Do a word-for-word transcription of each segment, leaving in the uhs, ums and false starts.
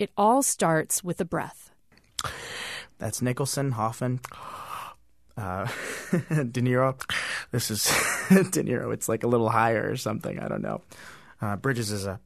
It all starts with a breath. That's Nicholson, Hoffman, uh, De Niro. This is De Niro. It's like a little higher or something. I don't know. Uh, Bridges is a...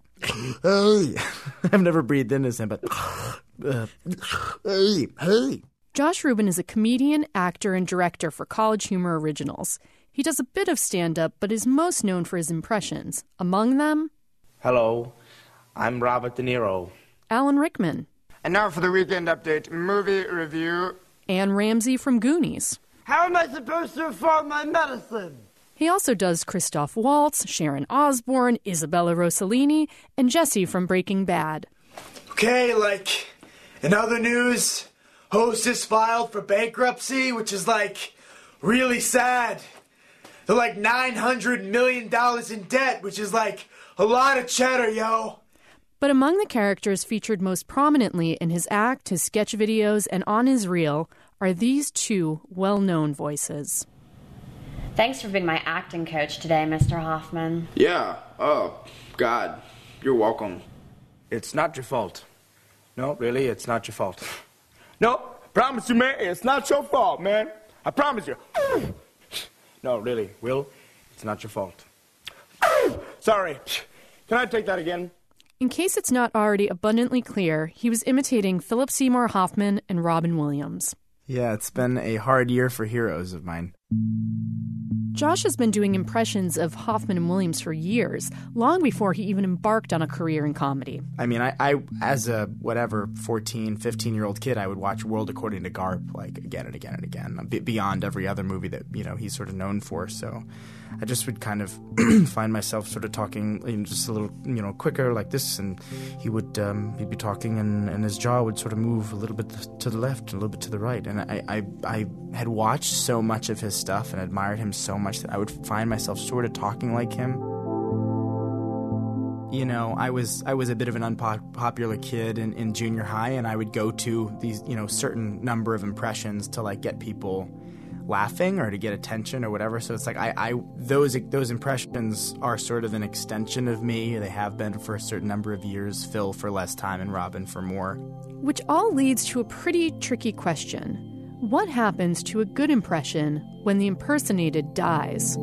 I've never breathed into him, but... Uh, hey, hey. Josh Rubin is a comedian, actor, and director for College Humor Originals. He does a bit of stand-up, but is most known for his impressions. Among them... Hello, I'm Robert De Niro. Alan Rickman. And now for the Weekend Update movie review. Anne Ramsey from Goonies. How am I supposed to afford my medicine? He also does Christoph Waltz, Sharon Osbourne, Isabella Rossellini, and Jesse from Breaking Bad. Okay, like, in other news, Hostess filed for bankruptcy, which is, like, really sad. They're like nine hundred million dollars in debt, which is, like, a lot of cheddar, yo. But among the characters featured most prominently in his act, his sketch videos, and on his reel are these two well-known voices. Thanks for being my acting coach today, Mister Hoffman. Yeah, oh, God, you're welcome. It's not your fault. No, really, it's not your fault. No, promise you, man, it's not your fault, man. I promise you. No, really, Will, it's not your fault. Sorry, can I take that again? In case it's not already abundantly clear, he was imitating Philip Seymour Hoffman and Robin Williams. Yeah, it's been a hard year for heroes of mine. Josh has been doing impressions of Hoffman and Williams for years, long before he even embarked on a career in comedy. I mean, I, I as a, whatever, fourteen, fifteen-year-old kid, I would watch World According to Garp, like, again and again and again, beyond every other movie that, you know, he's sort of known for, so... I just would kind of find myself sort of talking, you know, just a little, you know, quicker like this, and he would um, he'd be talking, and, and his jaw would sort of move a little bit to the left, a little bit to the right, and I, I I had watched so much of his stuff and admired him so much that I would find myself sort of talking like him. You know, I was I was a bit of an unpopular kid in, in junior high, and I would go to these, you know, certain number of impressions to like get people laughing or to get attention or whatever. So it's like I, I those those impressions are sort of an extension of me. They have been for a certain number of years. Phil for less time and Robin for more. Which all leads to a pretty tricky question. What happens to a good impression when the impersonated dies?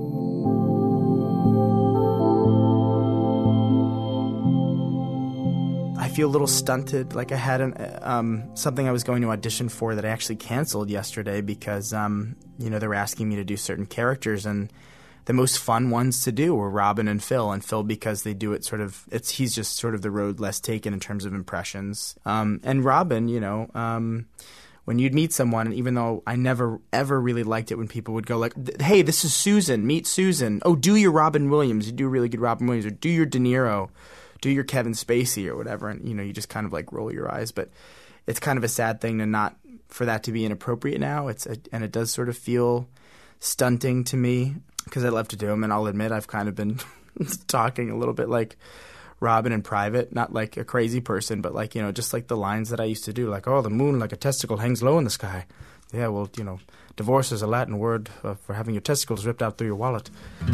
I feel a little stunted. Like I had an, um, something I was going to audition for that I actually canceled yesterday because, um, you know, they were asking me to do certain characters, and the most fun ones to do were Robin and Phil. And Phil, because they do it sort of, it's he's just sort of the road less taken in terms of impressions. Um, and Robin, you know, um, when you'd meet someone, and even though I never ever really liked it when people would go like, "Hey, this is Susan. Meet Susan. Oh, do your Robin Williams. You do a really good Robin Williams, or do your De Niro." Do your Kevin Spacey or whatever, and you know, you just kind of like roll your eyes. But it's kind of a sad thing to not for that to be inappropriate now. It's a, and it does sort of feel stunting to me because I love to do them, and I'll admit I've kind of been talking a little bit like Robin in private, not like a crazy person, but like, you know, just like the lines that I used to do, like, "Oh, the moon like a testicle hangs low in the sky." Yeah, well, you know, divorce is a Latin word uh, for having your testicles ripped out through your wallet.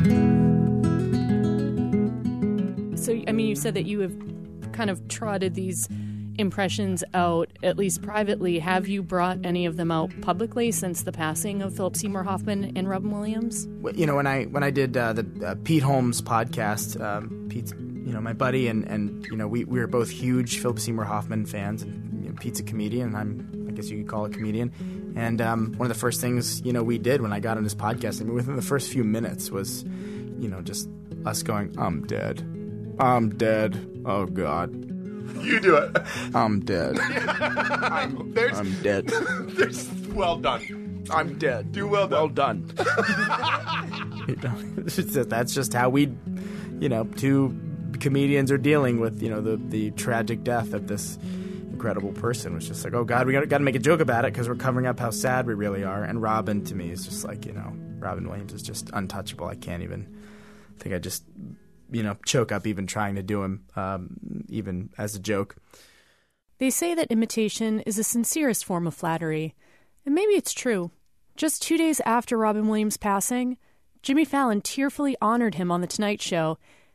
So, I mean, you said that you have kind of trotted these impressions out, at least privately. Have you brought any of them out publicly since the passing of Philip Seymour Hoffman and Robin Williams? You know, when I when I did uh, the uh, Pete Holmes podcast, um, Pete's, you know, my buddy, and, and you know, we, we were both huge Philip Seymour Hoffman fans, and you know, Pete's a comedian, and I'm, I guess you could call it a comedian. And um, one of the first things, you know, we did when I got on his podcast, I mean, within the first few minutes was, you know, just us going, "I'm dead. I'm dead. Oh, God." You do it. I'm dead. I'm, I'm dead. There's, well done. I'm dead. Do well done. Well done. You know, that's just how we, you know, two comedians are dealing with, you know, the, the tragic death of this incredible person. Was just like, oh, God, we got, got to make a joke about it because we're covering up how sad we really are. And Robin, to me, is just like, you know, Robin Williams is just untouchable. I can't even I think I just... you know, choke up even trying to do him, um, even as a joke. They say that imitation is the sincerest form of flattery, and maybe it's true. Just two days after Robin Williams' passing, Jimmy Fallon tearfully honored him on The Tonight Show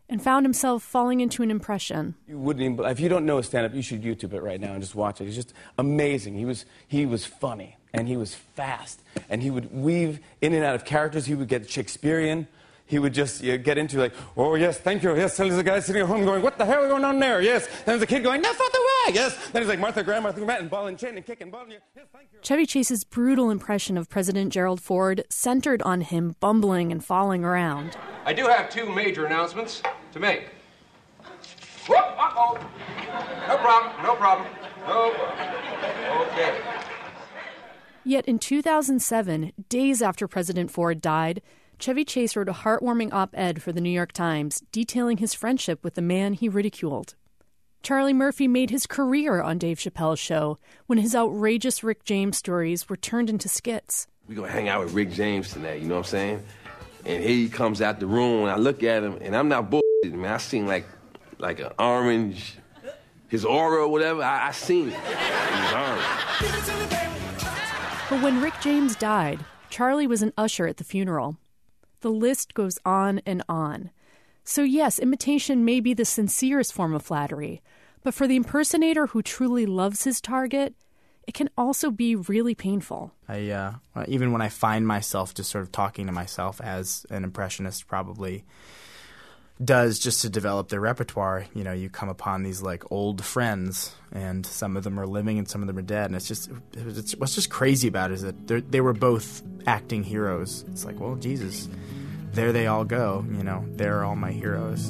and found himself falling into an impression. You wouldn't even, if you don't know his stand-up, you should YouTube it right now and just watch it. He's just amazing. He was, he was funny, and he was fast, and he would weave in and out of characters. He would get Shakespearean. He would just you know, get into like, oh, yes, thank you. Yes, there's a guy sitting at home going, what the hell is going on there? Yes. Then there's a kid going, that's not the way. Yes. Then he's like, Martha Graham, Martha Graham, and ball and chain and kick and ball. Yes, thank you. Chevy Chase's brutal impression of President Gerald Ford centered on him bumbling and falling around. I do have two major announcements to make. Whoop, uh-oh. No problem, no problem, no problem. Okay. Yet in two thousand seven, days after President Ford died, Chevy Chase wrote a heartwarming op-ed for the New York Times detailing his friendship with the man he ridiculed. Charlie Murphy made his career on Dave Chappelle's show when his outrageous Rick James stories were turned into skits. We're going to hang out with Rick James tonight, you know what I'm saying? And here he comes out the room, and I look at him, and I'm not bullshitting, man. I seen like like an orange, his aura or whatever, I, I seen it. It was orange. But when Rick James died, Charlie was an usher at the funeral. The list goes on and on. So yes, imitation may be the sincerest form of flattery, but for the impersonator who truly loves his target, it can also be really painful. I uh, even when I find myself just sort of talking to myself as an impressionist probably does just to develop their repertoire, you know, you come upon these like old friends, and some of them are living and some of them are dead, and it's just it's, what's just crazy about it is that they were both acting heroes. It's like, well, Jesus, there they all go, you know, they're all my heroes.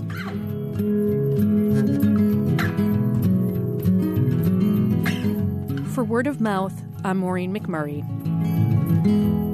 For Word of Mouth, I'm Maureen McMurray.